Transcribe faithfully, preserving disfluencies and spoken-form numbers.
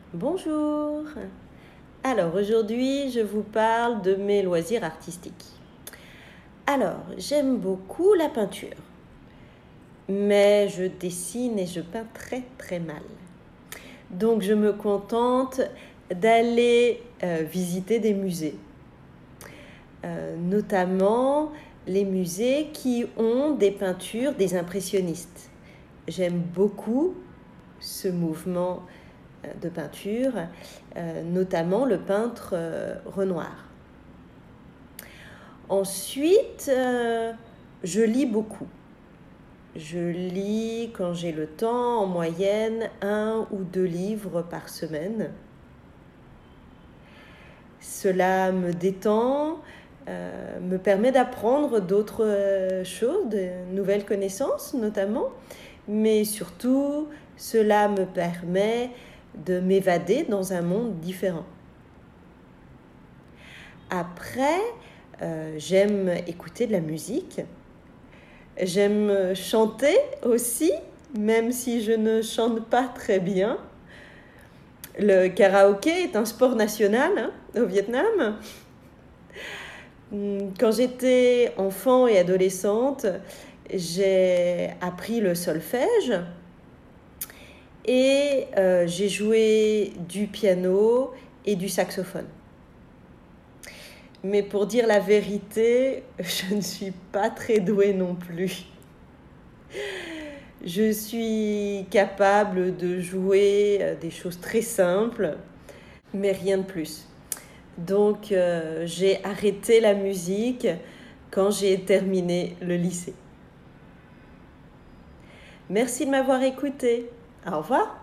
Bonjour. Alors aujourd'hui, je vous parle de mes loisirs artistiques. Alors, j'aime beaucoup la peinture, mais je dessine et je peins très très mal. Donc je me contente d'aller euh, visiter des musées, euh, notamment les musées qui ont des peintures des impressionnistes. J'aime beaucoup ce mouvement de peinture, euh, notamment le peintre euh, Renoir. Ensuite, euh, je lis beaucoup. Je lis quand j'ai le temps, en moyenne, un ou deux livres par semaine. Cela me détend, euh, me permet d'apprendre d'autres euh, choses, de nouvelles connaissances notamment, mais surtout, cela me permet de m'évader dans un monde différent. Après, euh, j'aime écouter de la musique. J'aime chanter aussi, même si je ne chante pas très bien. Le karaoké est un sport national hein, au Vietnam. Quand j'étais enfant et adolescente, j'ai appris le solfège et euh, j'ai joué du piano et du saxophone. Mais pour dire la vérité, je ne suis pas très douée non plus. Je suis capable de jouer des choses très simples, mais rien de plus. Donc euh, j'ai arrêté la musique quand j'ai terminé le lycée. Merci de m'avoir écouté. Au revoir.